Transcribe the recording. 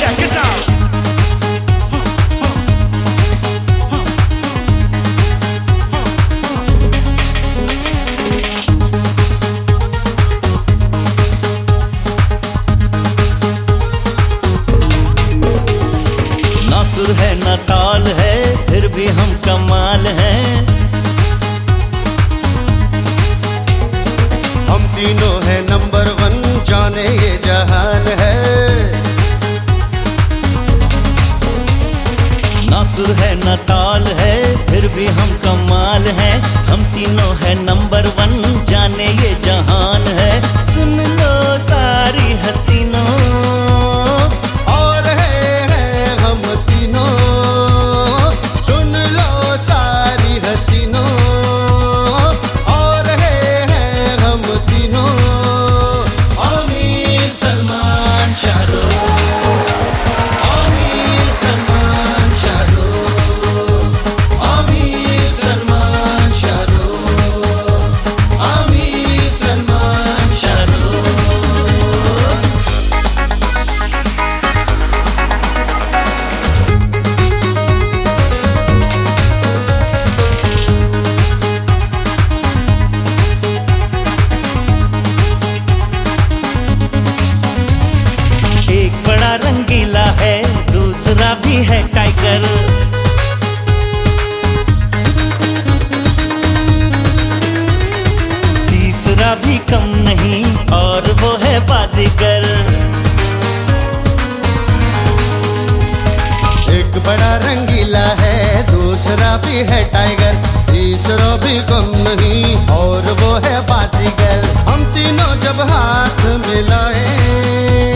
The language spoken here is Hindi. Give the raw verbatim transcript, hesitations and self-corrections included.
check it out. ना सुर है ना ताल है फिर भी हम कमाल हैं। हम तीनों है नंबर वन जाने ये जहान है। ना सुर है ना ताल है फिर भी हम कमाल हैं। हम तीनों है नंबर वन जाने ये जहान है। सुन लो सारी हसीनों और है, है हम तीनों, सुन लो सारी हसीनों। और है, है हम तीनों, आमिर सलमान शाहरुख, आमिर सलमान शाहरुख, आमिर सलमान शाहरुख, आमिर सलमान शाहरुख। एक बड़ा रंगीला है दूसरा भी है टाइगर। तीसरा भी कम नहीं और वो है बाजीगर। एक बड़ा रंगीला है दूसरा भी है टाइगर, तीसरा भी कम नहीं और वो है बाजीगर। हम तीनों जब हाथ मिलाए